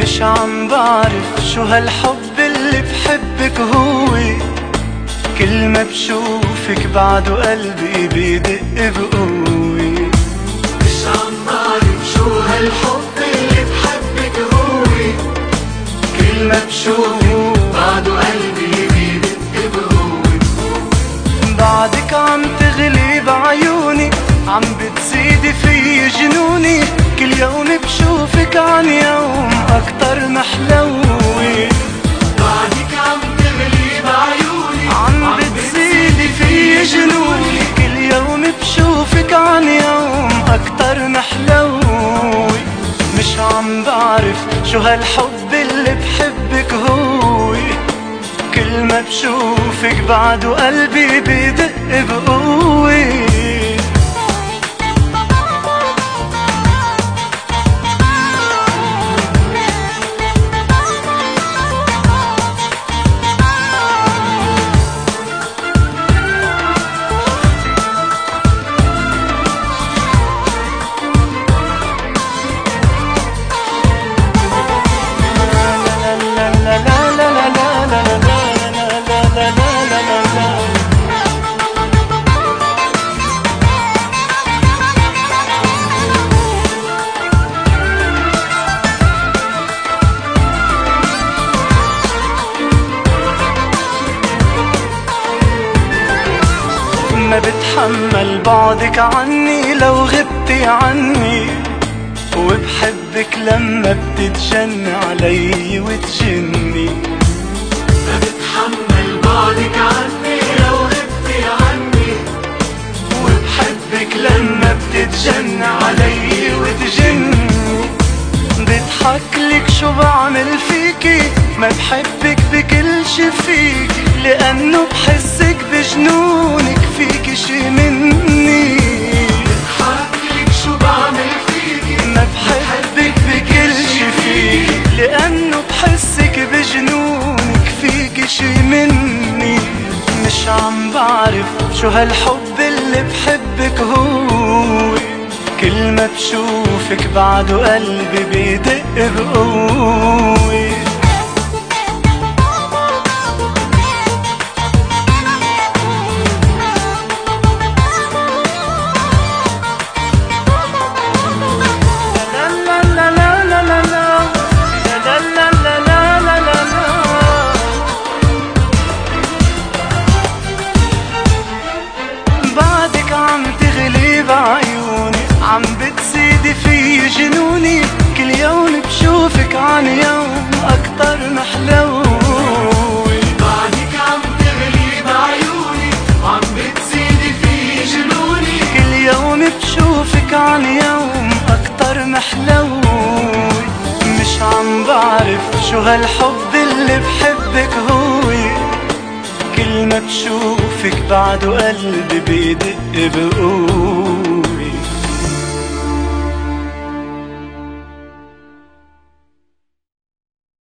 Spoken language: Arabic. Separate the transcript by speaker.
Speaker 1: مش عم بعرف شو هالحب اللي بحبك هو، كل ما بشوفك بعده قلبي بيدق بقوة.
Speaker 2: مش عم بعرف شو هالحب اللي بحبك هو، كل ما بشوفك بعده قلبي بيدق بقوة.
Speaker 1: بعدك عم تغلي بعيوني، عم بتزيدي في جنوني، كل يوم بشوفك عن يوم أكتر محلوة.
Speaker 2: بعدك عم تغلي بعيوني،
Speaker 1: عم بتزيدي في جنوني، كل يوم بشوفك عن يوم أكتر محلوة. مش عم بعرف شو هالحب اللي بحبك هو، كل ما بشوفك بعده قلبي بيدق بقوة. ما بتحمل بعدك عني لو غبتي عني، وبحبك لما بتتجن علي وتجني.
Speaker 2: ما بتحمل بعدك عني لو غبتي عني،
Speaker 1: وبحبك لما بتتجن علي وتجني. بضحكلك شو بعمل فيكي، ما بحبك بكل شي فيكي، لأنه بحسك بجنونك فيكي شي مني.
Speaker 2: بضحكلك شو بعمل فيكي،
Speaker 1: ما بحبك بكل شي فيكي، لأنه بحسك بجنونك فيكي شي مني. مش عم بعرف شو هالحب اللي بحبك هو، كل ما بشوفك بعده قلبي بيدق بقوة. بعدك عم تغلي بعيوني، عم بتزيدي في جنوني، كل يوم بشوفك عن يوم أكتر محلوة.
Speaker 2: بعدك عم تغلي بعيوني، عم بتزيدي في جنوني،
Speaker 1: كل يوم بشوفك عن يوم أكتر محلوة. مش عم بعرف شو هالحب اللي بحبك هو، كل ما بشوفك بعده قلبي بيدق بقوة.